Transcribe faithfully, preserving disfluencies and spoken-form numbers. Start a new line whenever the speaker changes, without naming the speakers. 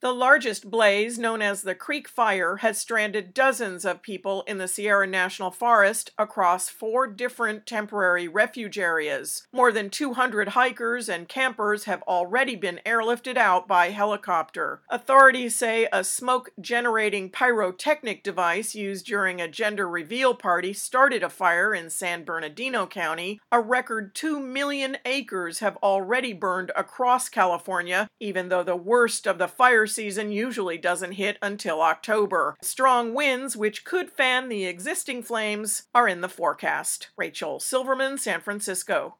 The largest blaze, known as the Creek Fire, has stranded dozens of people in the Sierra National Forest across four different temporary refuge areas. More than two hundred hikers and campers have already been airlifted out by helicopter. Authorities say a smoke-generating pyrotechnic device used during a gender reveal party started a fire in San Bernardino County. A record two million acres have already burned across California, even though the worst of the fire season usually doesn't hit until October. Strong winds, which could fan the existing flames, are in the forecast. Rachel Silverman, San Francisco.